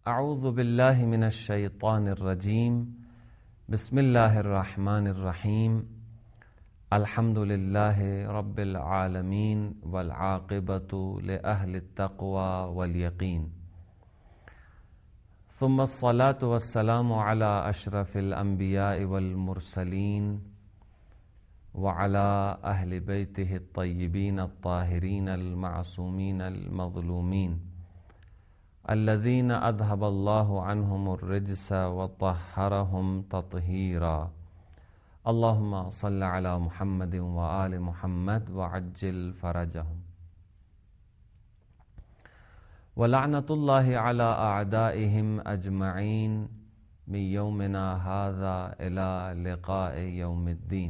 اعوذ باللہ من الشیطان الرجیم بسم اللہ الرحمن الرحیم الحمد للہ رب العالمین والعاقبۃ لأہل التقوی والیقین ثم الصلاة والسلام علی اشرف الانبیاء والمرسلین وعلی اہل بیتہ الطیبین الطاہرین المعصومین المظلومین الذین اذهب اللہ عنہم الرجس وطہرہم تطہیرا اللہم صل علی محمد وآل محمد وعجل فرجہم ولعنۃ اللہ علی اعدائہم اجمعین من یومنا ھذا الی لقاء یوم الدین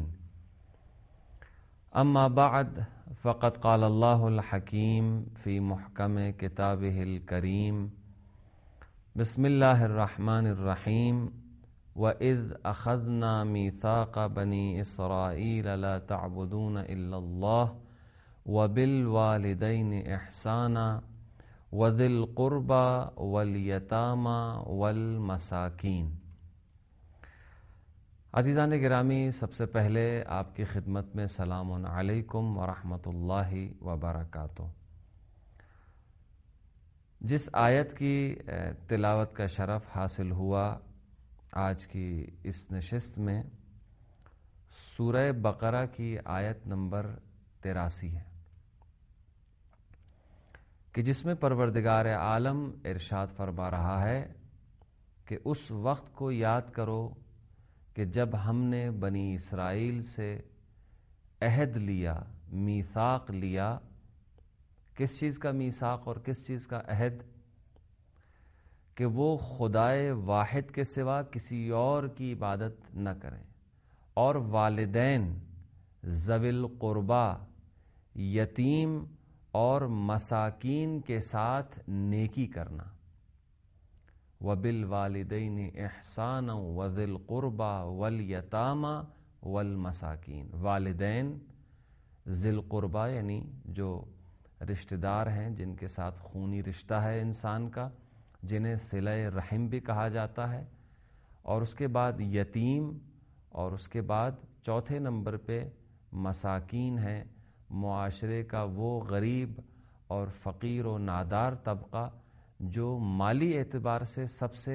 اما بعد فقد قال اللہ الحکیم فی محکم کتابہ الکریم بسم اللہ الرحمن الرحیم وَإِذْ أَخَذْنَا مِيثَاقَ بَنِي إِسْرَائِيلَ لَا تَعْبُدُونَ إِلَّا اللَّهَ وَبِالْوَالِدَيْنِ إِحْسَانًا وَذِي الْقُرْبَى وَالْيَتَامَى وَالْمَسَاكِينِ۔ عزیزان گرامی، سب سے پہلے آپ کی خدمت میں سلام علیکم ورحمۃ اللہ وبرکاتہ۔ جس آیت کی تلاوت کا شرف حاصل ہوا آج کی اس نشست میں، سورہ بقرہ کی آیت نمبر 83 ہے کہ جس میں پروردگار عالم ارشاد فرما رہا ہے کہ اس وقت کو یاد کرو کہ جب ہم نے بنی اسرائیل سے عہد لیا، میثاق لیا۔ کس چیز کا میثاق اور کس چیز کا عہد؟ کہ وہ خدائے واحد کے سوا کسی اور کی عبادت نہ کریں، اور والدین، ذوی القربا، یتیم اور مساکین کے ساتھ نیکی کرنا۔ وَبِالْوَالِدَيْنِ إِحْسَانًا وَذِي الْقُرْبَى وَالْيَتَامَى وَالْمَسَاكِينِ۔ والدین، ذی القربہ یعنی جو رشتہ دار ہیں، جن کے ساتھ خونی رشتہ ہے انسان کا، جنہیں صلہ رحم بھی کہا جاتا ہے، اور اس کے بعد یتیم، اور اس کے بعد چوتھے نمبر پہ مساکین ہیں، معاشرے کا وہ غریب اور فقیر و نادار طبقہ جو مالی اعتبار سے سب سے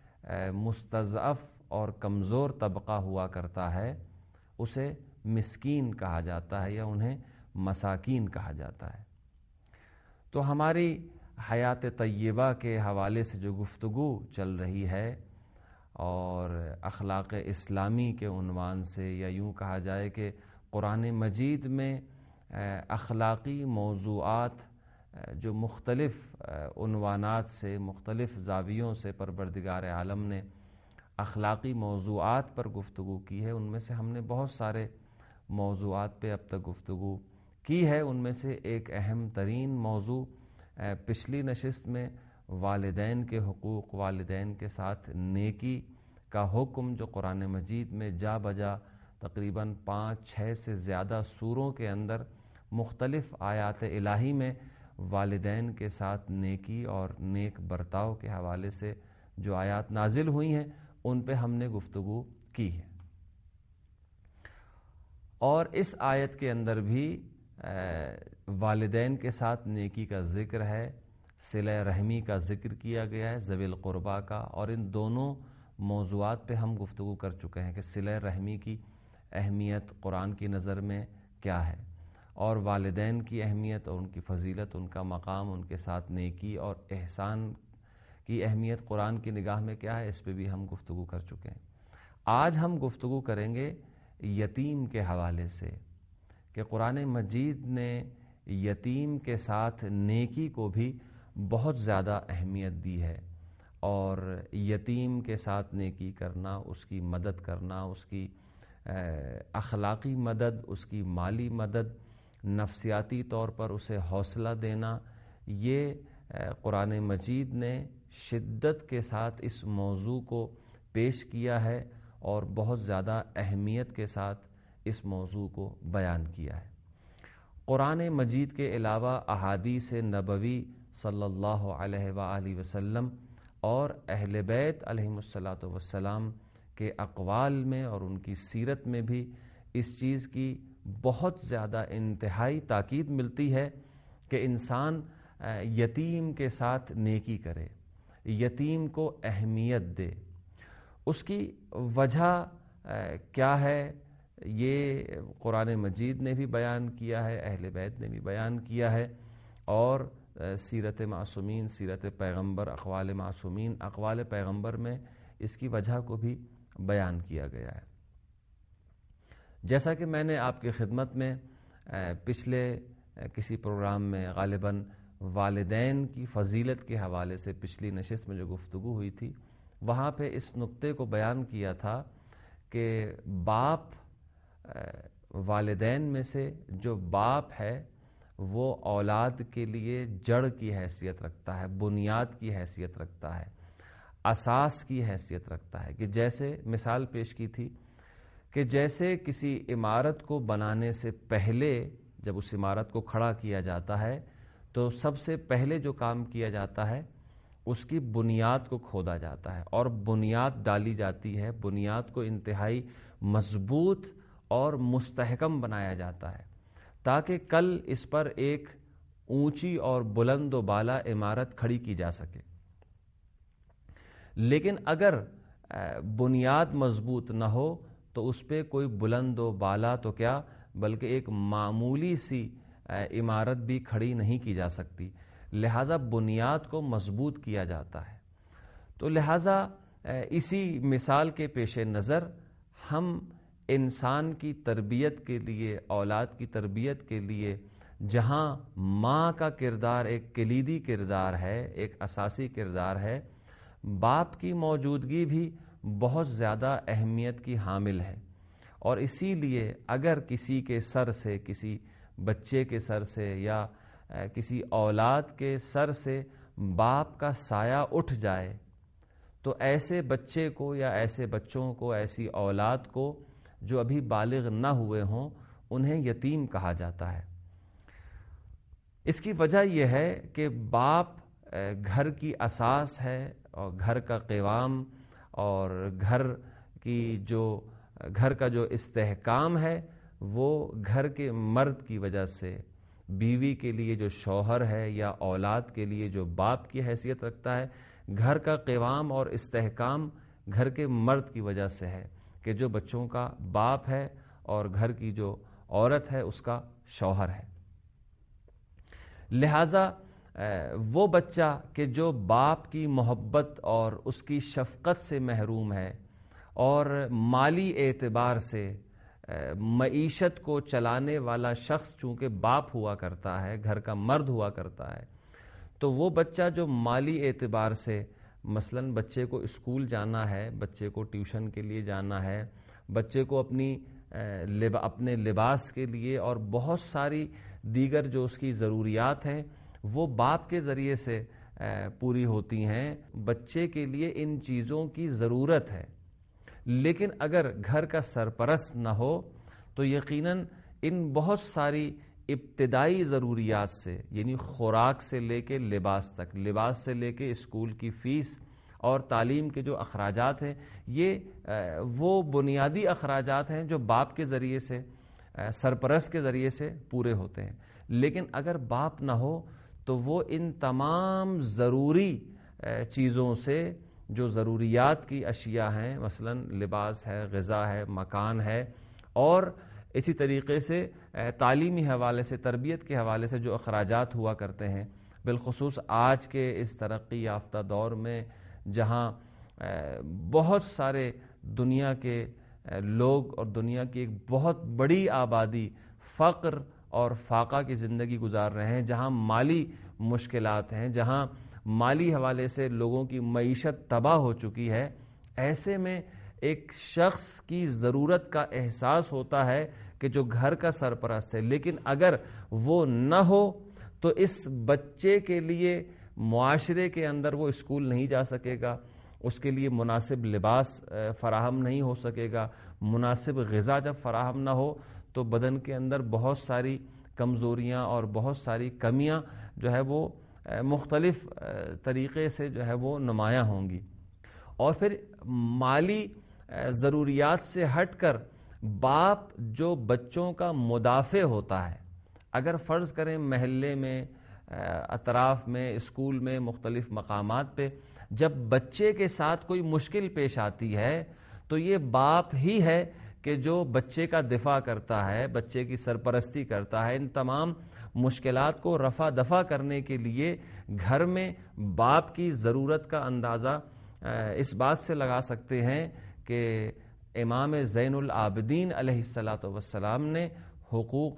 مستضعف اور کمزور طبقہ ہوا کرتا ہے، اسے مسکین کہا جاتا ہے یا انہیں مساکین کہا جاتا ہے۔ تو ہماری حیات طیبہ کے حوالے سے جو گفتگو چل رہی ہے، اور اخلاق اسلامی کے عنوان سے، یا یوں کہا جائے کہ قرآن مجید میں اخلاقی موضوعات جو مختلف عنوانات سے، مختلف زاویوں سے پروردگار عالم نے اخلاقی موضوعات پر گفتگو کی ہے، ان میں سے ہم نے بہت سارے موضوعات پہ اب تک گفتگو کی ہے۔ ان میں سے ایک اہم ترین موضوع پچھلی نشست میں والدین کے حقوق، والدین کے ساتھ نیکی کا حکم جو قرآن مجید میں جا بجا تقریباً 5-6 سے زیادہ سوروں کے اندر مختلف آیات الہی میں والدین کے ساتھ نیکی اور نیک برتاؤ کے حوالے سے جو آیات نازل ہوئی ہیں، ان پہ ہم نے گفتگو کی ہے۔ اور اس آیت کے اندر بھی والدین کے ساتھ نیکی کا ذکر ہے، صلہ رحمی کا ذکر کیا گیا ہے، ذوی القربہ کا، اور ان دونوں موضوعات پہ ہم گفتگو کر چکے ہیں کہ صلہ رحمی کی اہمیت قرآن کی نظر میں کیا ہے، اور والدین کی اہمیت اور ان کی فضیلت، ان کا مقام، ان کے ساتھ نیکی اور احسان کی اہمیت قرآن کی نگاہ میں کیا ہے، اس پہ بھی ہم گفتگو کر چکے ہیں۔ آج ہم گفتگو کریں گے یتیم کے حوالے سے کہ قرآن مجید نے یتیم کے ساتھ نیکی کو بھی بہت زیادہ اہمیت دی ہے، اور یتیم کے ساتھ نیکی کرنا، اس کی مدد کرنا، اس کی اخلاقی مدد، اس کی مالی مدد، نفسیاتی طور پر اسے حوصلہ دینا، یہ قرآن مجید نے شدت کے ساتھ اس موضوع کو پیش کیا ہے اور بہت زیادہ اہمیت کے ساتھ اس موضوع کو بیان کیا ہے۔ قرآن مجید کے علاوہ احادیث نبوی صلی اللہ علیہ وآلہ وسلم اور اہل بیت علیہم الصلاۃ والسلام کے اقوال میں اور ان کی سیرت میں بھی اس چیز کی بہت زیادہ انتہائی تاکید ملتی ہے کہ انسان یتیم کے ساتھ نیکی کرے، یتیم کو اہمیت دے۔ اس کی وجہ کیا ہے یہ قرآن مجید نے بھی بیان کیا ہے، اہل بیت نے بھی بیان کیا ہے، اور سیرت معصومین، سیرت پیغمبر، اقوال معصومین، اقوال پیغمبر میں اس کی وجہ کو بھی بیان کیا گیا ہے۔ جیسا کہ میں نے آپ کی خدمت میں پچھلے کسی پروگرام میں غالباً والدین کی فضیلت کے حوالے سے پچھلی نشست میں جو گفتگو ہوئی تھی، وہاں پہ اس نقطے کو بیان کیا تھا کہ باپ، والدین میں سے جو باپ ہے وہ اولاد کے لیے جڑ کی حیثیت رکھتا ہے، بنیاد کی حیثیت رکھتا ہے، اساس کی حیثیت رکھتا ہے، کہ جیسے مثال پیش کی تھی کہ جیسے کسی عمارت کو بنانے سے پہلے جب اس عمارت کو کھڑا کیا جاتا ہے تو سب سے پہلے جو کام کیا جاتا ہے اس کی بنیاد کو کھودا جاتا ہے اور بنیاد ڈالی جاتی ہے، بنیاد کو انتہائی مضبوط اور مستحکم بنایا جاتا ہے تاکہ کل اس پر ایک اونچی اور بلند و بالا عمارت کھڑی کی جا سکے۔ لیکن اگر بنیاد مضبوط نہ ہو تو اس پہ کوئی بلند و بالا تو کیا بلکہ ایک معمولی سی عمارت بھی کھڑی نہیں کی جا سکتی، لہٰذا بنیاد کو مضبوط کیا جاتا ہے۔ تو لہٰذا اسی مثال کے پیش نظر ہم انسان کی تربیت کے لیے، اولاد کی تربیت کے لیے جہاں ماں کا کردار ایک کلیدی کردار ہے، ایک اساسی کردار ہے، باپ کی موجودگی بھی بہت زیادہ اہمیت کی حامل ہے۔ اور اسی لیے اگر کسی کے سر سے، کسی بچے کے سر سے یا کسی اولاد کے سر سے باپ کا سایہ اٹھ جائے تو ایسے بچے کو یا ایسے بچوں کو، ایسی اولاد کو جو ابھی بالغ نہ ہوئے ہوں، انہیں یتیم کہا جاتا ہے۔ اس کی وجہ یہ ہے کہ باپ گھر کی اساس ہے اور گھر کا قوام اور گھر کا جو استحکام ہے وہ گھر کے مرد کی وجہ سے، بیوی کے لیے جو شوہر ہے یا اولاد کے لیے جو باپ کی حیثیت رکھتا ہے، گھر کا قوام اور استحکام گھر کے مرد کی وجہ سے ہے کہ جو بچوں کا باپ ہے اور گھر کی جو عورت ہے اس کا شوہر ہے۔ لہٰذا وہ بچہ کہ جو باپ کی محبت اور اس کی شفقت سے محروم ہے اور مالی اعتبار سے معیشت کو چلانے والا شخص چونکہ باپ ہوا کرتا ہے، گھر کا مرد ہوا کرتا ہے، تو وہ بچہ جو مالی اعتبار سے مثلاً بچے کو اسکول جانا ہے، بچے کو ٹیوشن کے لیے جانا ہے، بچے کو اپنے لباس کے لیے اور بہت ساری دیگر جو اس کی ضروریات ہیں وہ باپ کے ذریعے سے پوری ہوتی ہیں، بچے کے لیے ان چیزوں کی ضرورت ہے۔ لیکن اگر گھر کا سرپرست نہ ہو تو یقیناً ان بہت ساری ابتدائی ضروریات سے، یعنی خوراک سے لے کے لباس تک، لباس سے لے کے اسکول کی فیس اور تعلیم کے جو اخراجات ہیں، یہ وہ بنیادی اخراجات ہیں جو باپ کے ذریعے سے، سرپرست کے ذریعے سے پورے ہوتے ہیں۔ لیکن اگر باپ نہ ہو تو وہ ان تمام ضروری چیزوں سے، جو ضروریات کی اشیاء ہیں، مثلا لباس ہے، غذا ہے، مکان ہے، اور اسی طریقے سے تعلیمی حوالے سے، تربیت کے حوالے سے جو اخراجات ہوا کرتے ہیں، بالخصوص آج کے اس ترقی یافتہ دور میں جہاں بہت سارے دنیا کے لوگ اور دنیا کی ایک بہت بڑی آبادی فقر اور فاقہ کی زندگی گزار رہے ہیں، جہاں مالی مشکلات ہیں، جہاں مالی حوالے سے لوگوں کی معیشت تباہ ہو چکی ہے، ایسے میں ایک شخص کی ضرورت کا احساس ہوتا ہے کہ جو گھر کا سرپرست ہے، لیکن اگر وہ نہ ہو تو اس بچے کے لیے معاشرے کے اندر وہ اسکول نہیں جا سکے گا، اس کے لیے مناسب لباس فراہم نہیں ہو سکے گا، مناسب غذا جب فراہم نہ ہو تو بدن کے اندر بہت ساری کمزوریاں اور بہت ساری کمیاں جو ہے وہ مختلف طریقے سے جو ہے وہ نمایاں ہوں گی. اور پھر مالی ضروریات سے ہٹ کر باپ جو بچوں کا مدافع ہوتا ہے، اگر فرض کریں محلے میں، اطراف میں، اسکول میں، مختلف مقامات پہ جب بچے کے ساتھ کوئی مشکل پیش آتی ہے تو یہ باپ ہی ہے کہ جو بچے کا دفاع کرتا ہے، بچے کی سرپرستی کرتا ہے. ان تمام مشکلات کو رفع دفع کرنے کے لیے گھر میں باپ کی ضرورت کا اندازہ اس بات سے لگا سکتے ہیں کہ امام زین العابدین علیہ الصلاۃ والسلام نے حقوق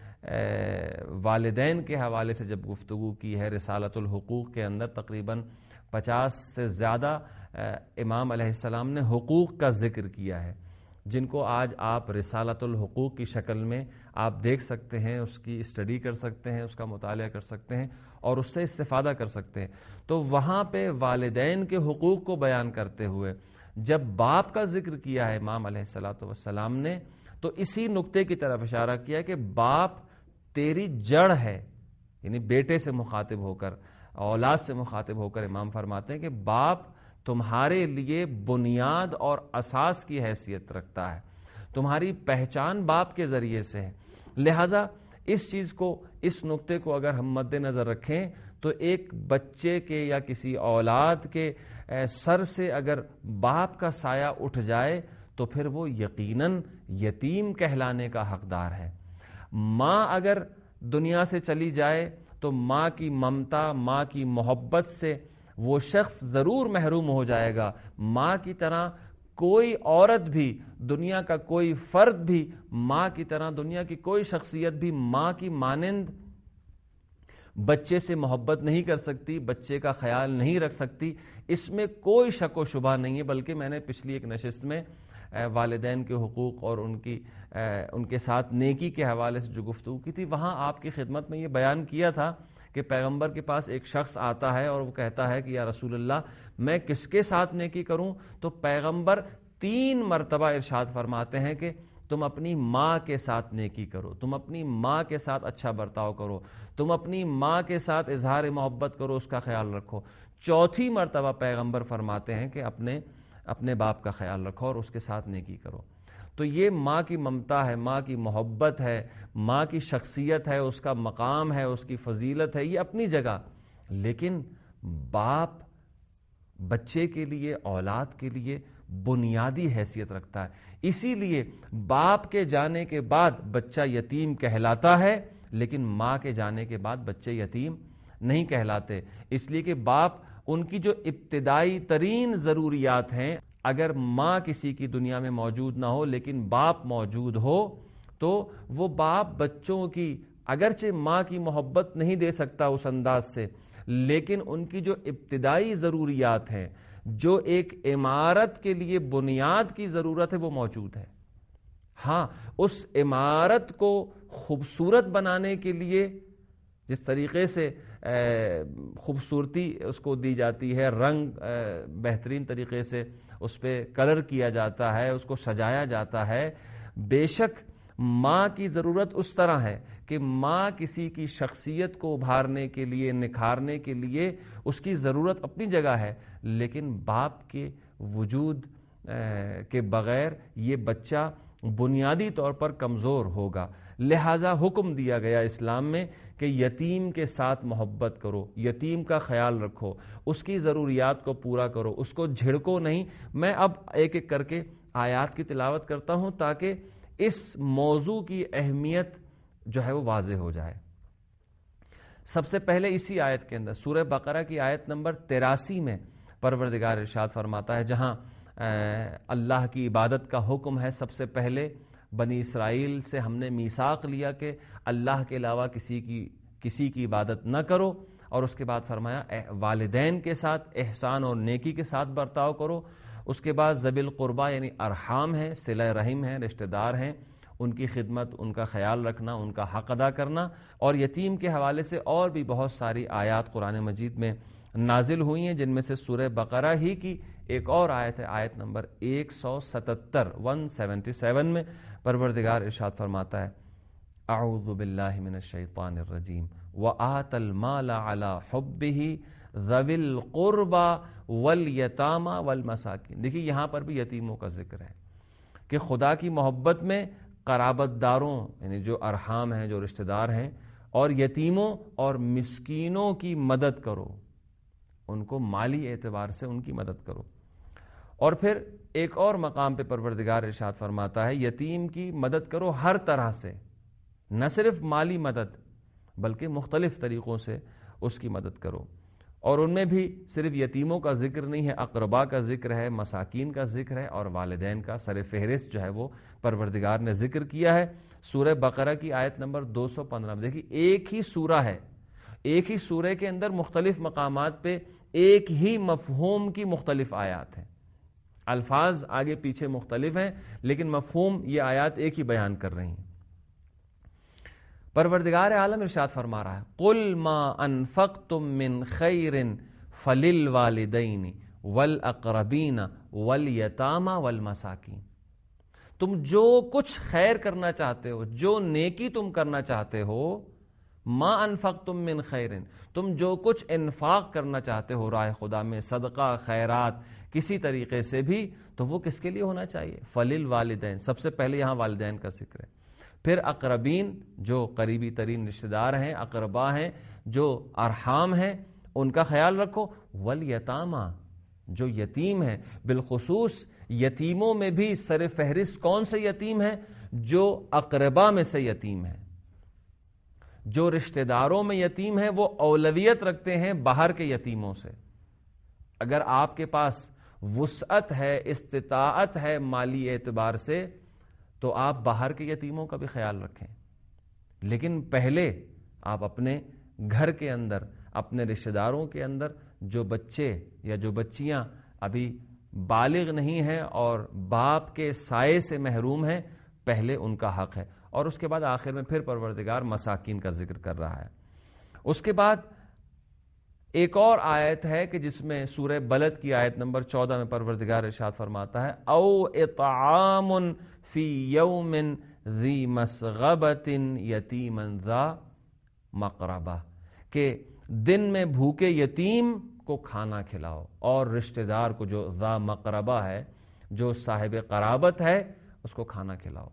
والدین کے حوالے سے جب گفتگو کی ہے، رسالۃ الحقوق کے اندر تقریباً 50 سے زیادہ امام علیہ السلام نے حقوق کا ذکر کیا ہے، جن کو آج آپ رسالۃ الحقوق کی شکل میں آپ دیکھ سکتے ہیں، اس کی اسٹڈی کر سکتے ہیں، اس کا مطالعہ کر سکتے ہیں اور اس سے استفادہ کر سکتے ہیں. تو وہاں پہ والدین کے حقوق کو بیان کرتے ہوئے جب باپ کا ذکر کیا ہے امام علیہ الصلاۃ والسلام نے، تو اسی نقطے کی طرف اشارہ کیا کہ باپ تیری جڑ ہے. یعنی بیٹے سے مخاطب ہو کر، اولاد سے مخاطب ہو کر امام فرماتے ہیں کہ باپ تمہارے لیے بنیاد اور اساس کی حیثیت رکھتا ہے، تمہاری پہچان باپ کے ذریعے سے ہے. لہذا اس چیز کو، اس نقطے کو اگر ہم مد نظر رکھیں تو ایک بچے کے یا کسی اولاد کے سر سے اگر باپ کا سایہ اٹھ جائے تو پھر وہ یقیناً یتیم کہلانے کا حقدار ہے. ماں اگر دنیا سے چلی جائے تو ماں کی ممتا، ماں کی محبت سے وہ شخص ضرور محروم ہو جائے گا. ماں کی طرح کوئی عورت بھی، دنیا کا کوئی فرد بھی ماں کی طرح، دنیا کی کوئی شخصیت بھی ماں کی مانند بچے سے محبت نہیں کر سکتی، بچے کا خیال نہیں رکھ سکتی. اس میں کوئی شک و شبہ نہیں ہے. بلکہ میں نے پچھلی ایک نشست میں والدین کے حقوق اور ان کے ساتھ نیکی کے حوالے سے جو گفتگو کی تھی، وہاں آپ کی خدمت میں یہ بیان کیا تھا کہ پیغمبر کے پاس ایک شخص آتا ہے اور وہ کہتا ہے کہ یا رسول اللہ میں کس کے ساتھ نیکی کروں؟ تو پیغمبر 3 مرتبہ ارشاد فرماتے ہیں کہ تم اپنی ماں کے ساتھ نیکی کرو، تم اپنی ماں کے ساتھ اچھا برتاؤ کرو، تم اپنی ماں کے ساتھ اظہار محبت کرو، اس کا خیال رکھو. 4تھی مرتبہ پیغمبر فرماتے ہیں کہ اپنے باپ کا خیال رکھو اور اس کے ساتھ نیکی کرو. تو یہ ماں کی ممتا ہے، ماں کی محبت ہے، ماں کی شخصیت ہے، اس کا مقام ہے، اس کی فضیلت ہے، یہ اپنی جگہ. لیکن باپ بچے کے لیے، اولاد کے لیے بنیادی حیثیت رکھتا ہے. اسی لیے باپ کے جانے کے بعد بچہ یتیم کہلاتا ہے، لیکن ماں کے جانے کے بعد بچے یتیم نہیں کہلاتے. اس لیے کہ باپ، ان کی جو ابتدائی ترین ضروریات ہیں، اگر ماں کسی کی دنیا میں موجود نہ ہو لیکن باپ موجود ہو تو وہ باپ بچوں کی اگرچہ ماں کی محبت نہیں دے سکتا اس انداز سے، لیکن ان کی جو ابتدائی ضروریات ہیں، جو ایک عمارت کے لیے بنیاد کی ضرورت ہے، وہ موجود ہے. ہاں، اس عمارت کو خوبصورت بنانے کے لیے جس طریقے سے خوبصورتی اس کو دی جاتی ہے، رنگ بہترین طریقے سے اس پہ کلر کیا جاتا ہے، اس کو سجایا جاتا ہے، بے شک ماں کی ضرورت اس طرح ہے کہ ماں کسی کی شخصیت کو ابھارنے کے لیے، نکھارنے کے لیے اس کی ضرورت اپنی جگہ ہے، لیکن باپ کے وجود کے بغیر یہ بچہ بنیادی طور پر کمزور ہوگا. لہذا حکم دیا گیا اسلام میں کہ یتیم کے ساتھ محبت کرو، یتیم کا خیال رکھو، اس کی ضروریات کو پورا کرو، اس کو جھڑکو نہیں. میں اب ایک ایک کر کے آیات کی تلاوت کرتا ہوں تاکہ اس موضوع کی اہمیت جو ہے وہ واضح ہو جائے. سب سے پہلے اسی آیت کے اندر سورہ بقرہ کی آیت نمبر 83 میں پروردگار ارشاد فرماتا ہے، جہاں اللہ کی عبادت کا حکم ہے. سب سے پہلے بنی اسرائیل سے ہم نے میثاق لیا کہ اللہ کے علاوہ کسی کی عبادت نہ کرو، اور اس کے بعد فرمایا والدین کے ساتھ احسان اور نیکی کے ساتھ برتاؤ کرو. اس کے بعد ذوی القربیٰ یعنی ارحام ہیں، صلہ رحم ہیں، رشتہ دار ہیں، ان کی خدمت، ان کا خیال رکھنا، ان کا حق ادا کرنا. اور یتیم کے حوالے سے اور بھی بہت ساری آیات قرآن مجید میں نازل ہوئی ہیں، جن میں سے سورہ بقرہ ہی کی ایک اور آیت ہے، آیت نمبر 177 میں پروردگار ارشاد فرماتا ہے، اعوذ باللہ من الشیطان الرجیم وآت المال علی حبہ ذوی القربى والیتامى والمساکین. دیکھیے یہاں پر بھی یتیموں کا ذکر ہے کہ خدا کی محبت میں قرابت داروں یعنی جو ارحام ہیں، جو رشتہ دار ہیں، اور یتیموں اور مسکینوں کی مدد کرو، ان کو مالی اعتبار سے ان کی مدد کرو. اور پھر ایک اور مقام پہ پروردگار ارشاد فرماتا ہے یتیم کی مدد کرو ہر طرح سے، نہ صرف مالی مدد بلکہ مختلف طریقوں سے اس کی مدد کرو. اور ان میں بھی صرف یتیموں کا ذکر نہیں ہے، اقربا کا ذکر ہے، مساکین کا ذکر ہے، اور والدین کا سر فہرست جو ہے وہ پروردگار نے ذکر کیا ہے. سورہ بقرہ کی آیت نمبر 215 میں دیکھیے، ایک ہی سورہ ہے، ایک ہی سورہ کے اندر مختلف مقامات پہ ایک ہی مفہوم کی مختلف آیات ہیں. الفاظ آگے پیچھے مختلف ہیں لیکن مفہوم یہ آیات ایک ہی بیان کر رہی ہیں. پروردگار عالم ارشاد فرما رہا ہے قل ما انفقتم من خیر فللوالدین والاقربین والیتامى والمساکین. تم جو کچھ خیر کرنا چاہتے ہو، جو نیکی تم کرنا چاہتے ہو، ما انفقتم من خیر، تم جو کچھ انفاق کرنا چاہتے ہو راہ خدا میں، صدقہ، خیرات، کسی طریقے سے بھی، تو وہ کس کے لیے ہونا چاہیے؟ فللوالدین، سب سے پہلے یہاں والدین کا ذکر ہے. پھر اقربین جو قریبی ترین رشتہ دار ہیں، اقربا ہیں، جو ارحام ہیں، ان کا خیال رکھو. والیتامى، جو یتیم ہیں، بالخصوص یتیموں میں بھی سر فہرست کون سے یتیم ہیں؟ جو اقربا میں سے یتیم ہیں. جو رشتہ داروں میں یتیم ہیں وہ اولویت رکھتے ہیں باہر کے یتیموں سے. اگر آپ کے پاس وسعت ہے، استطاعت ہے مالی اعتبار سے، تو آپ باہر کے یتیموں کا بھی خیال رکھیں، لیکن پہلے آپ اپنے گھر کے اندر، اپنے رشتہ داروں کے اندر جو بچے یا جو بچیاں ابھی بالغ نہیں ہیں اور باپ کے سائے سے محروم ہیں، پہلے ان کا حق ہے. اور اس کے بعد آخر میں پھر پروردگار مساکین کا ذکر کر رہا ہے. اس کے بعد ایک اور آیت ہے کہ جس میں سورہ بلد کی آیت نمبر 14 میں پروردگار ارشاد فرماتا ہے او اطعام فی یوم ذی مسغبۃ یتیما ذا مقربہ، کہ دن میں بھوکے یتیم کو کھانا کھلاؤ اور رشتہ دار کو جو ذا مقربہ ہے، جو صاحب قرابت ہے، اس کو کھانا کھلاؤ.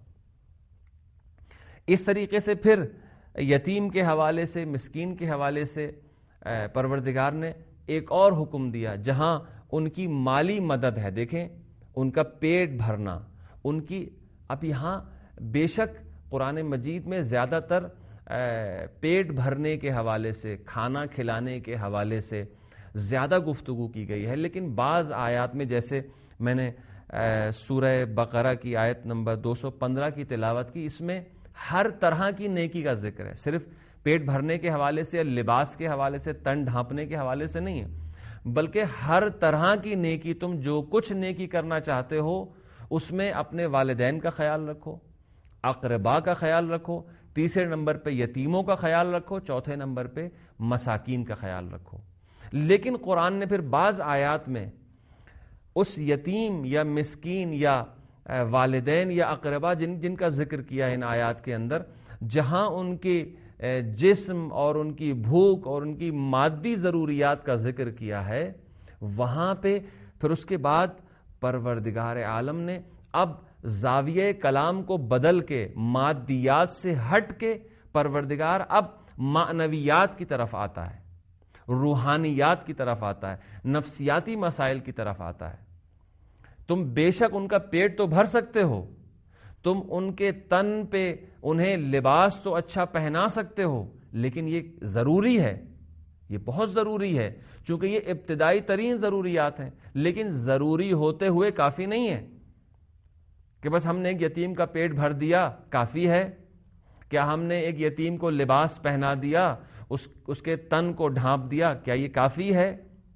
اس طریقے سے پھر یتیم کے حوالے سے، مسکین کے حوالے سے پروردگار نے ایک اور حکم دیا جہاں ان کی مالی مدد ہے. دیکھیں ان کا پیٹ بھرنا، ان کی، اب یہاں بے شک قرآن مجید میں زیادہ تر پیٹ بھرنے کے حوالے سے، کھانا کھلانے کے حوالے سے زیادہ گفتگو کی گئی ہے، لیکن بعض آیات میں جیسے میں نے سورہ بقرہ کی آیت نمبر 215 کی تلاوت کی، اس میں ہر طرح کی نیکی کا ذکر ہے. صرف پیٹ بھرنے کے حوالے سے، لباس کے حوالے سے، تن ڈھانپنے کے حوالے سے نہیں ہے، بلکہ ہر طرح کی نیکی، تم جو کچھ نیکی کرنا چاہتے ہو اس میں اپنے والدین کا خیال رکھو، اقربا کا خیال رکھو، تیسرے نمبر پہ یتیموں کا خیال رکھو، چوتھے نمبر پہ مساکین کا خیال رکھو. لیکن قرآن نے پھر بعض آیات میں اس یتیم یا مسکین یا والدین یا اقربا جن کا ذکر کیا ہے ان آیات کے اندر، جہاں ان کے جسم اور ان کی بھوک اور ان کی مادی ضروریات کا ذکر کیا ہے، وہاں پہ پھر اس کے بعد پروردگار عالم نے اب زاویہ کلام کو بدل کے مادیات سے ہٹ کے پروردگار اب معنویات کی طرف آتا ہے، روحانیات کی طرف آتا ہے، نفسیاتی مسائل کی طرف آتا ہے. تم بے شک ان کا پیٹ تو بھر سکتے ہو، تم ان کے تن پہ انہیں لباس تو اچھا پہنا سکتے ہو، لیکن یہ ضروری ہے، یہ بہت ضروری ہے، چونکہ یہ ابتدائی ترین ضروریات ہیں. لیکن ضروری ہوتے ہوئے کافی نہیں ہے کہ بس ہم نے ایک یتیم کا پیٹ بھر دیا کافی ہے. کیا ہم نے ایک یتیم کو لباس پہنا دیا، اس کے تن کو ڈھانپ دیا، کیا یہ کافی ہے؟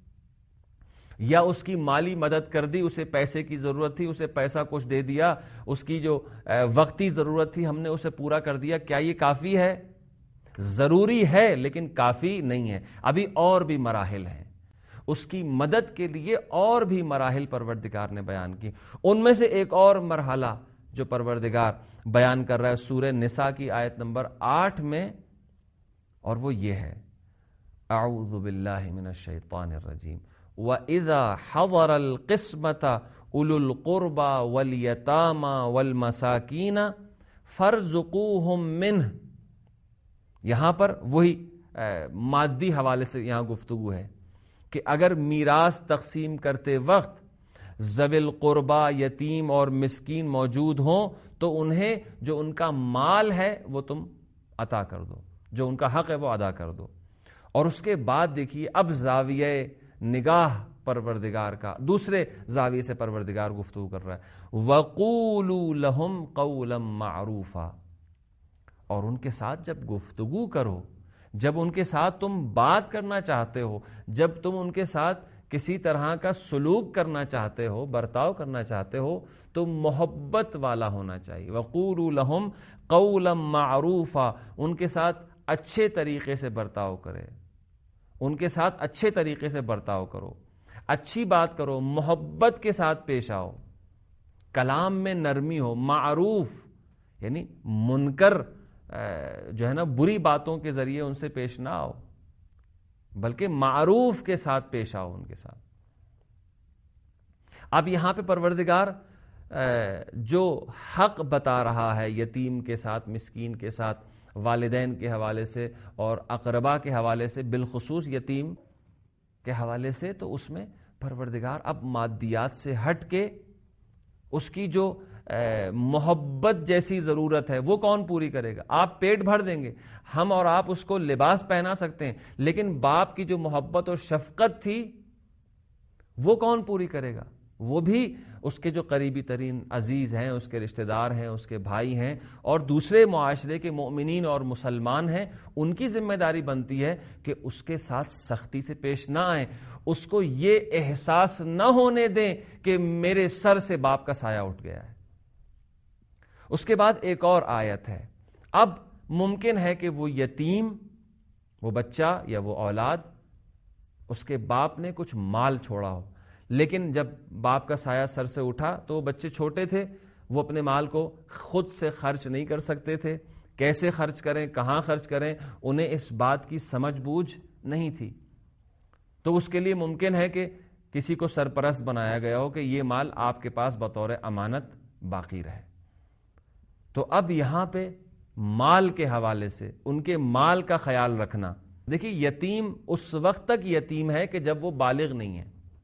یا اس کی مالی مدد کر دی، اسے پیسے کی ضرورت تھی، اسے پیسہ کچھ دے دیا، اس کی جو وقتی ضرورت تھی ہم نے اسے پورا کر دیا، کیا یہ کافی ہے؟ ضروری ہے لیکن کافی نہیں ہے، ابھی اور بھی مراحل ہیں. اس کی مدد کے لیے اور بھی مراحل پروردگار نے بیان کی. ان میں سے ایک اور مرحلہ جو پروردگار بیان کر رہا ہے سورہ نساء کی آیت نمبر 8 میں، اور وہ یہ ہے اعوذ باللہ من الشیطان الرجیم وَإِذَا حَضَرَ الْقِسْمَةَ أُولُو الْقُرْبَى وَالْيَتَامَى وَالْمَسَاكِينَ فَارْزُقُوهُم مِّنْهُ۔ یہاں پر وہی مادی حوالے سے یہاں گفتگو ہے کہ اگر میراث تقسیم کرتے وقت ذوی القربہ یتیم اور مسکین موجود ہوں تو انہیں جو ان کا مال ہے وہ تم عطا کر دو، جو ان کا حق ہے وہ ادا کر دو۔ اور اس کے بعد دیکھیے اب زاویہ نگاہ پروردگار کا دوسرے زاویے سے پروردگار گفتگو کر رہا ہے، وَقُولُوا لَهُمْ قَوْلًا مَعْرُوفًا، اور ان کے ساتھ جب گفتگو کرو، جب ان کے ساتھ تم بات کرنا چاہتے ہو، جب تم ان کے ساتھ کسی طرح کا سلوک کرنا چاہتے ہو، برتاؤ کرنا چاہتے ہو، تو محبت والا ہونا چاہیے۔ وَقُولُوا لَهُمْ قَوْلًا مَعْرُوفًا، ان کے ساتھ اچھے طریقے سے برتاؤ کرے، ان کے ساتھ اچھے طریقے سے برتاؤ کرو، اچھی بات کرو، محبت کے ساتھ پیش آؤ، کلام میں نرمی ہو، معروف یعنی منکر جو ہے نا بری باتوں کے ذریعے ان سے پیش نہ آؤ، بلکہ معروف کے ساتھ پیش آؤ ان کے ساتھ۔ اب یہاں پہ پروردگار جو حق بتا رہا ہے یتیم کے ساتھ، مسکین کے ساتھ، والدین کے حوالے سے اور اقربا کے حوالے سے، بالخصوص یتیم کے حوالے سے، تو اس میں پروردگار اب مادیات سے ہٹ کے اس کی جو محبت جیسی ضرورت ہے وہ کون پوری کرے گا؟ آپ پیٹ بھر دیں گے، ہم اور آپ اس کو لباس پہنا سکتے ہیں، لیکن باپ کی جو محبت اور شفقت تھی وہ کون پوری کرے گا؟ وہ بھی اس کے جو قریبی ترین عزیز ہیں، اس کے رشتہ دار ہیں، اس کے بھائی ہیں اور دوسرے معاشرے کے مؤمنین اور مسلمان ہیں، ان کی ذمہ داری بنتی ہے کہ اس کے ساتھ سختی سے پیش نہ آئیں، اس کو یہ احساس نہ ہونے دیں کہ میرے سر سے باپ کا سایہ اٹھ گیا ہے۔ اس کے بعد ایک اور آیت ہے، اب ممکن ہے کہ وہ یتیم، وہ بچہ یا وہ اولاد، اس کے باپ نے کچھ مال چھوڑا ہو، لیکن جب باپ کا سایہ سر سے اٹھا تو وہ بچے چھوٹے تھے، وہ اپنے مال کو خود سے خرچ نہیں کر سکتے تھے، کیسے خرچ کریں، کہاں خرچ کریں، انہیں اس بات کی سمجھ بوجھ نہیں تھی، تو اس کے لیے ممکن ہے کہ کسی کو سرپرست بنایا گیا ہو کہ یہ مال آپ کے پاس بطور امانت باقی رہے۔ تو اب یہاں پہ مال کے حوالے سے ان کے مال کا خیال رکھنا، دیکھیے یتیم اس وقت تک یتیم ہے کہ جب وہ بالغ نہیں ہے،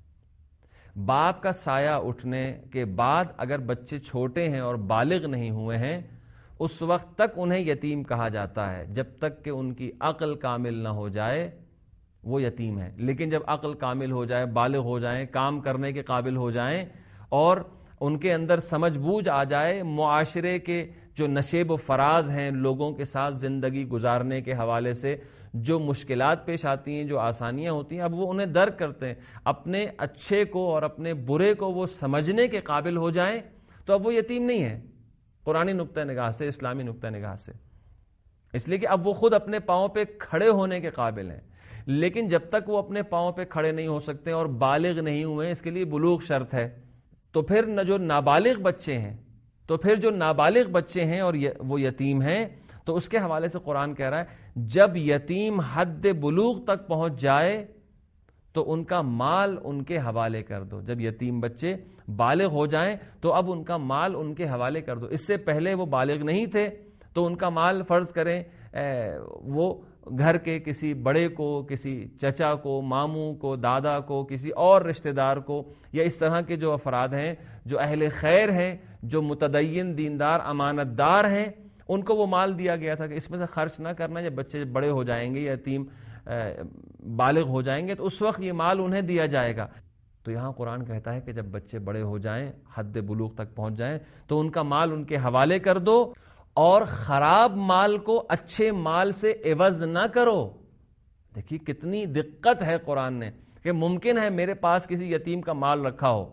باپ کا سایہ اٹھنے کے بعد اگر بچے چھوٹے ہیں اور بالغ نہیں ہوئے ہیں اس وقت تک انہیں یتیم کہا جاتا ہے، جب تک کہ ان کی عقل کامل نہ ہو جائے وہ یتیم ہے۔ لیکن جب عقل کامل ہو جائے، بالغ ہو جائیں، کام کرنے کے قابل ہو جائیں اور ان کے اندر سمجھ بوجھ آ جائے، معاشرے کے جو نشیب و فراز ہیں، لوگوں کے ساتھ زندگی گزارنے کے حوالے سے جو مشکلات پیش آتی ہیں، جو آسانیاں ہوتی ہیں، اب وہ انہیں درک کرتے ہیں، اپنے اچھے کو اور اپنے برے کو وہ سمجھنے کے قابل ہو جائیں تو اب وہ یتیم نہیں ہے قرآنی نقطہ نگاہ سے، اسلامی نقطہ نگاہ سے، اس لیے کہ اب وہ خود اپنے پاؤں پہ کھڑے ہونے کے قابل ہیں۔ لیکن جب تک وہ اپنے پاؤں پہ کھڑے نہیں ہو سکتے اور بالغ نہیں ہوئے، اس کے لیے بلوغ شرط ہے، تو پھر نہ جو نابالغ بچے ہیں، تو پھر جو نابالغ بچے ہیں اور وہ یتیم ہیں، تو اس کے حوالے سے قرآن کہہ رہا ہے جب یتیم حد بلوغ تک پہنچ جائے تو ان کا مال ان کے حوالے کر دو۔ جب یتیم بچے بالغ ہو جائیں تو اب ان کا مال ان کے حوالے کر دو۔ اس سے پہلے وہ بالغ نہیں تھے تو ان کا مال فرض کریں وہ گھر کے کسی بڑے کو، کسی چچا کو، ماموں کو، دادا کو، کسی اور رشتہ دار کو، یا اس طرح کے جو افراد ہیں جو اہل خیر ہیں، جو متدین دیندار امانت دار ہیں، ان کو وہ مال دیا گیا تھا کہ اس میں سے خرچ نہ کرنا، جب بچے بڑے ہو جائیں گے، یتیم بالغ ہو جائیں گے تو اس وقت یہ مال انہیں دیا جائے گا۔ تو یہاں قرآن کہتا ہے کہ جب بچے بڑے ہو جائیں، حد بلوغ تک پہنچ جائیں، تو ان کا مال ان کے حوالے کر دو اور خراب مال کو اچھے مال سے عوض نہ کرو۔ دیکھیے کتنی دقت ہے قرآن نے کہ ممکن ہے میرے پاس کسی یتیم کا مال رکھا ہو،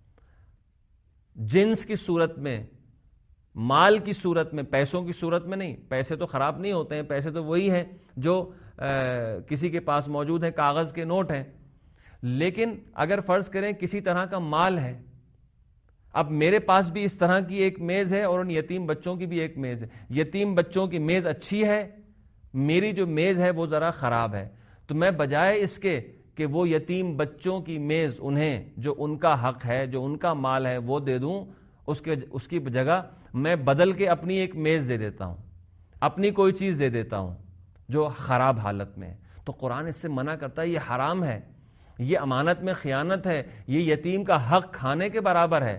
جنس کی صورت میں، مال کی صورت میں، پیسوں کی صورت میں نہیں، پیسے تو خراب نہیں ہوتے ہیں، پیسے تو وہی ہیں جو کسی کے پاس موجود ہیں، کاغذ کے نوٹ ہیں، لیکن اگر فرض کریں کسی طرح کا مال ہے، اب میرے پاس بھی اس طرح کی ایک میز ہے اور ان یتیم بچوں کی بھی ایک میز ہے، یتیم بچوں کی میز اچھی ہے میری جو میز ہے وہ ذرا خراب ہے، تو میں بجائے اس کے کہ وہ یتیم بچوں کی میز انہیں جو ان کا حق ہے، جو ان کا مال ہے وہ دے دوں، اس کی جگہ میں بدل کے اپنی ایک میز دے دیتا ہوں، اپنی کوئی چیز دے دیتا ہوں جو خراب حالت میں ہے۔ تو قرآن اس سے منع کرتا ہے، یہ حرام ہے، یہ امانت میں خیانت ہے، یہ یتیم کا حق کھانے کے برابر ہے۔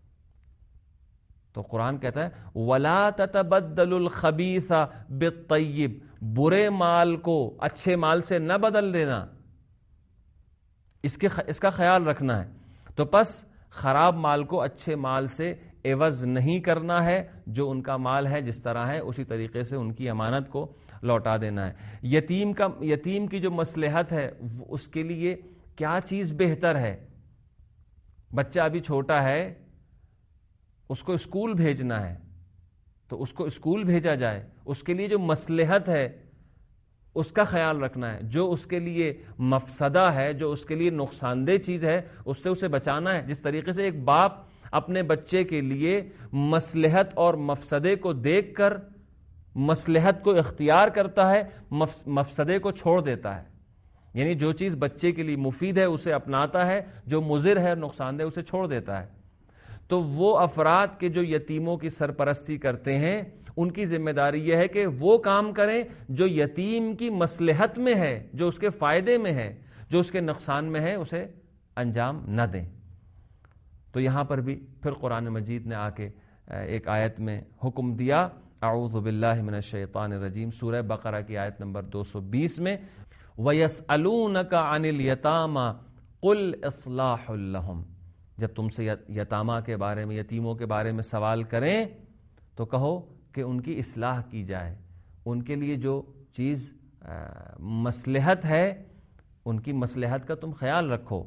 تو قرآن کہتا ہے وَلَا تَتَبَدَّلُ الْخَبِيثَ بِالطَّيِّبِ، برے مال کو اچھے مال سے نہ بدل دینا، اس کا خیال رکھنا ہے۔ تو پس خراب مال کو اچھے مال سے عوض نہیں کرنا ہے، جو ان کا مال ہے جس طرح ہے اسی طریقے سے ان کی امانت کو لوٹا دینا ہے۔ یتیم کی جو مصلحت ہے اس کے لیے کیا چیز بہتر ہے؟ بچہ ابھی چھوٹا ہے، اس کو اسکول بھیجنا ہے تو اس کو اسکول بھیجا جائے، اس کے لیے جو مصلحت ہے اس کا خیال رکھنا ہے، جو اس کے لیے مفسدہ ہے، جو اس کے لیے نقصان دہ چیز ہے اس سے اسے بچانا ہے۔ جس طریقے سے ایک باپ اپنے بچے کے لیے مصلحت اور مفسدے کو دیکھ کر مصلحت کو اختیار کرتا ہے، مفسدے کو چھوڑ دیتا ہے، یعنی جو چیز بچے کے لیے مفید ہے اسے اپناتا ہے، جو مضر ہے نقصان دہ اسے چھوڑ دیتا ہے۔ تو وہ افراد کے جو یتیموں کی سرپرستی کرتے ہیں ان کی ذمہ داری یہ ہے کہ وہ کام کریں جو یتیم کی مصلحت میں ہے، جو اس کے فائدے میں ہے، جو اس کے نقصان میں ہے اسے انجام نہ دیں۔ تو یہاں پر بھی پھر قرآن مجید نے آ کے ایک آیت میں حکم دیا، اعوذ باللہ من الشیطان الرجیم، سورہ بقرہ کی آیت نمبر 220 میں وَيَسْأَلُونَكَ عَنِ الْيَتَامَى قُلْ إِصْلَاحٌ لَهُمْ، جب تم سے یتامہ کے بارے میں، یتیموں کے بارے میں سوال کریں تو کہو کہ ان کی اصلاح کی جائے، ان کے لیے جو چیز مصلحت ہے ان کی مصلحت کا تم خیال رکھو۔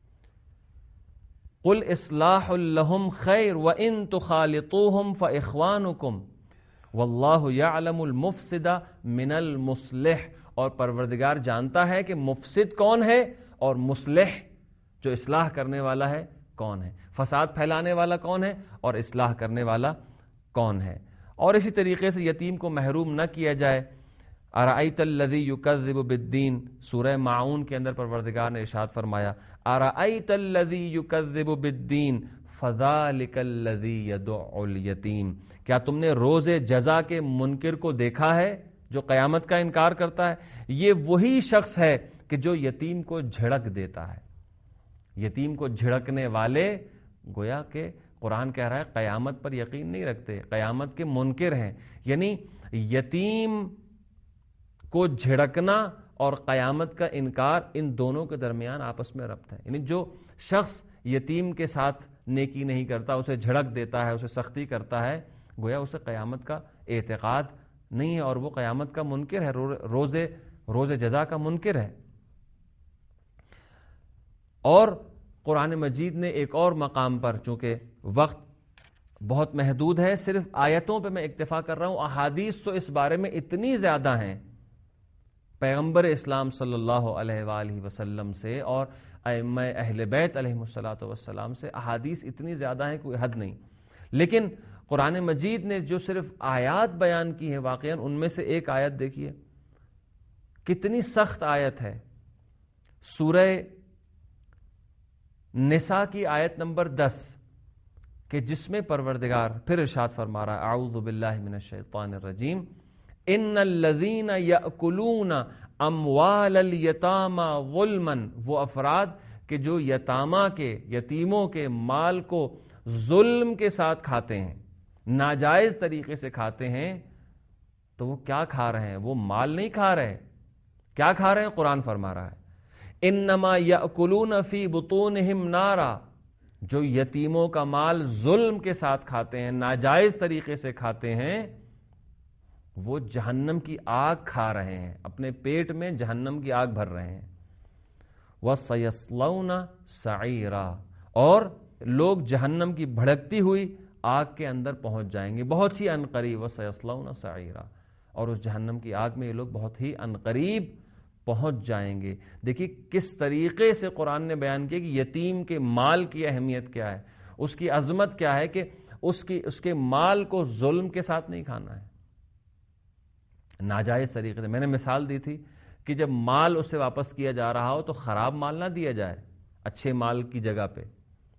قُلْ إِصْلَاحٌ لَهُمْ خَيْرٌ وَإِن تُخَالِطُوهُمْ فَإِخْوَانُكُمْ وَاللَّهُ يَعْلَمُ الْمُفْسِدَ مِنَ الْمُصْلِحِ، اور پروردگار جانتا ہے کہ مفسد کون ہے اور مصلح جو اصلاح کرنے والا ہے کون ہے، فساد پھیلانے والا کون ہے اور اصلاح کرنے والا کون ہے۔ اور اسی طریقے سے یتیم کو محروم نہ کیا جائے۔ اَرَأَيْتَ الَّذِي يُكَذِّبُ بِالدِّينِ، سورہ معون کے اندر پروردگار نے ارشاد فرمایا اَرَأَيْتَ الَّذِي يُكَذِّبُ بِالدِّينِ فَذَلِكَ الَّذِي يَدُعُّ الْيَتِيمَ، کیا تم نے روز جزا کے منکر کو دیکھا ہے جو قیامت کا انکار کرتا ہے؟ یہ وہی شخص ہے کہ جو یتیم کو جھڑک دیتا ہے۔ یتیم کو جھڑکنے والے گویا کہ قرآن کہہ رہا ہے قیامت پر یقین نہیں رکھتے، قیامت کے منکر ہیں۔ یعنی یتیم کو جھڑکنا اور قیامت کا انکار، ان دونوں کے درمیان آپس میں ربط ہے۔ یعنی جو شخص یتیم کے ساتھ نیکی نہیں کرتا، اسے جھڑک دیتا ہے، اسے سختی کرتا ہے، گویا اسے قیامت کا اعتقاد نہیں ہے اور وہ قیامت کا منکر ہے، روز جزا کا منکر ہے۔ اور قرآن مجید نے ایک اور مقام پر، چونکہ وقت بہت محدود ہے، صرف آیتوں پہ میں اکتفا کر رہا ہوں، احادیث تو اس بارے میں اتنی زیادہ ہیں پیغمبر اسلام صلی اللہ علیہ وآلہ وسلم سے اور ائمہ اہل بیت علیہم الصلوۃ والسلام سے، احادیث اتنی زیادہ ہیں کوئی حد نہیں۔ لیکن قرآن مجید نے جو صرف آیات بیان کی ہیں واقعاً ان میں سے ایک آیت دیکھیے کتنی سخت آیت ہے، سورہ نساء کی آیت نمبر 10 کہ جس میں پروردگار پھر ارشاد فرما رہا ہے اعوذ باللہ من الشیطان الرجیم ان الذین یأکلون اموال الیتامی ظلما، وہ افراد کہ جو یتیموں کے مال کو ظلم کے ساتھ کھاتے ہیں، ناجائز طریقے سے کھاتے ہیں، تو وہ کیا کھا رہے ہیں؟ وہ مال نہیں کھا رہے، کیا کھا رہے ہیں؟ قرآن فرما رہا ہے انما یأکلون فی بطونہم نارا، جو یتیموں کا مال ظلم کے ساتھ کھاتے ہیں، ناجائز طریقے سے کھاتے ہیں، وہ جہنم کی آگ کھا رہے ہیں، اپنے پیٹ میں جہنم کی آگ بھر رہے ہیں۔ وَسَيَصْلَوْنَ سَعِيرًا، اور لوگ جہنم کی بھڑکتی ہوئی آگ کے اندر پہنچ جائیں گے بہت ہی عنقریب۔ وَسَيَصْلَوْنَ سَعِيرًا، اور اس جہنم کی آگ میں یہ لوگ بہت ہی عنقریب پہنچ جائیں گے۔ دیکھیے کس طریقے سے قرآن نے بیان کیا کہ یتیم کے مال کی اہمیت کیا ہے، اس کی عظمت کیا ہے کہ اس کے مال کو ظلم کے ساتھ نہیں کھانا ہے، ناجائز طریقے سے. میں نے مثال دی تھی کہ جب مال اس سے واپس کیا جا رہا ہو تو خراب مال نہ دیا جائے اچھے مال کی جگہ پہ.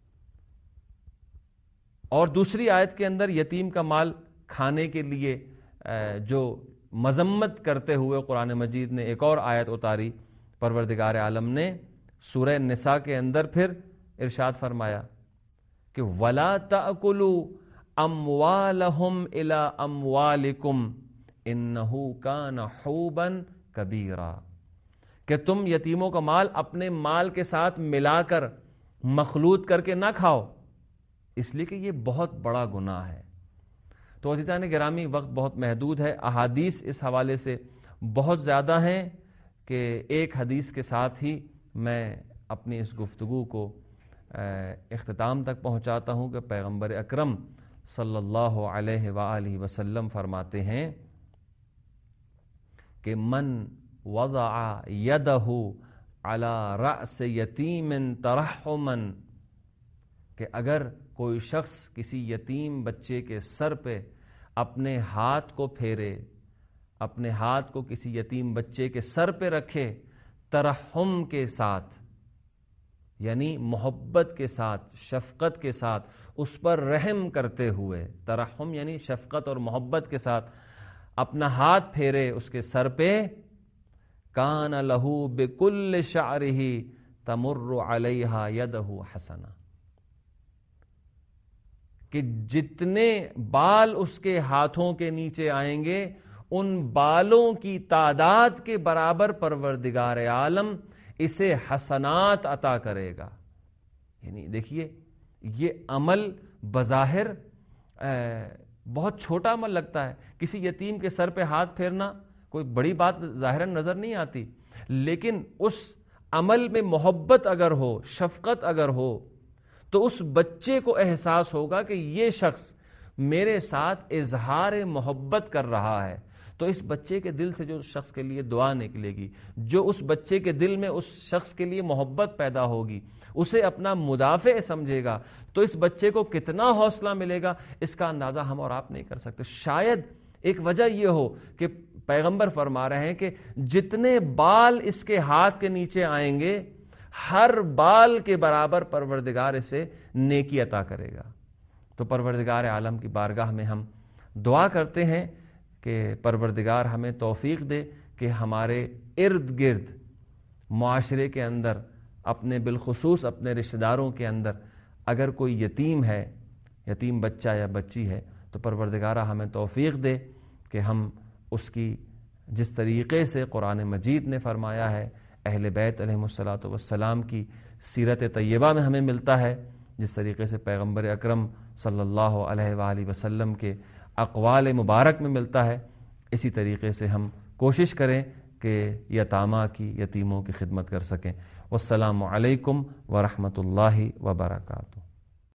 اور دوسری آیت کے اندر یتیم کا مال کھانے کے لیے جو مذمت کرتے ہوئے قرآن مجید نے ایک اور آیت اتاری. پروردگار عالم نے سورہ نساء کے اندر پھر ارشاد فرمایا کہ وَلَا تَأْكُلُوا أَمْوَالَهُمْ إِلَىٰ أَمْوَالِكُمْ إِنَّهُ كَانَ حُوبًا كَبِيرًا، کہ تم یتیموں کا مال اپنے مال کے ساتھ ملا کر مخلوط کر کے نہ کھاؤ، اس لیے کہ یہ بہت بڑا گناہ ہے. تو عزیزان گرامی، وقت بہت محدود ہے. احادیث اس حوالے سے بہت زیادہ ہیں کہ ایک حدیث کے ساتھ ہی میں اپنی اس گفتگو کو اختتام تک پہنچاتا ہوں کہ پیغمبر اکرم صلی اللہ علیہ وآلہ وسلم فرماتے ہیں کہ من وضع یدہ علی رأس یتیم ترحما، کہ اگر کوئی شخص کسی یتیم بچے کے سر پہ اپنے ہاتھ کو پھیرے، اپنے ہاتھ کو کسی یتیم بچے کے سر پہ رکھے ترحم کے ساتھ، یعنی محبت کے ساتھ، شفقت کے ساتھ، اس پر رحم کرتے ہوئے، ترحم یعنی شفقت اور محبت کے ساتھ اپنا ہاتھ پھیرے اس کے سر پہ، کان لہو بکل شعرہ تمر علیہا یدہ حسنہ، کہ جتنے بال اس کے ہاتھوں کے نیچے آئیں گے ان بالوں کی تعداد کے برابر پروردگار عالم اسے حسنات عطا کرے گا. یعنی دیکھیے، یہ عمل بظاہر بہت چھوٹا عمل لگتا ہے. کسی یتیم کے سر پہ ہاتھ پھیرنا کوئی بڑی بات ظاہراً نظر نہیں آتی، لیکن اس عمل میں محبت اگر ہو، شفقت اگر ہو، تو اس بچے کو احساس ہوگا کہ یہ شخص میرے ساتھ اظہار محبت کر رہا ہے. تو اس بچے کے دل سے جو شخص کے لیے دعا نکلے گی، جو اس بچے کے دل میں اس شخص کے لیے محبت پیدا ہوگی، اسے اپنا مدافع سمجھے گا، تو اس بچے کو کتنا حوصلہ ملے گا اس کا اندازہ ہم اور آپ نہیں کر سکتے. شاید ایک وجہ یہ ہو کہ پیغمبر فرما رہے ہیں کہ جتنے بال اس کے ہاتھ کے نیچے آئیں گے ہر بال کے برابر پروردگار اسے نیکی عطا کرے گا. تو پروردگار عالم کی بارگاہ میں ہم دعا کرتے ہیں کہ پروردگار ہمیں توفیق دے کہ ہمارے ارد گرد معاشرے کے اندر، اپنے بالخصوص اپنے رشتہ داروں کے اندر اگر کوئی یتیم ہے، یتیم بچہ یا بچی ہے، تو پروردگارہ ہمیں توفیق دے کہ ہم اس کی جس طریقے سے قرآن مجید نے فرمایا ہے، اہل بیت علیہم الصلاۃ والسلام کی سیرت طیبہ میں ہمیں ملتا ہے، جس طریقے سے پیغمبر اکرم صلی اللہ علیہ وآلہ وسلم کے اقوال مبارک میں ملتا ہے، اسی طریقے سے ہم کوشش کریں کہ یتامہ کی، یتیموں کی خدمت کر سکیں. والسلام علیکم ورحمۃ اللہ وبرکاتہ.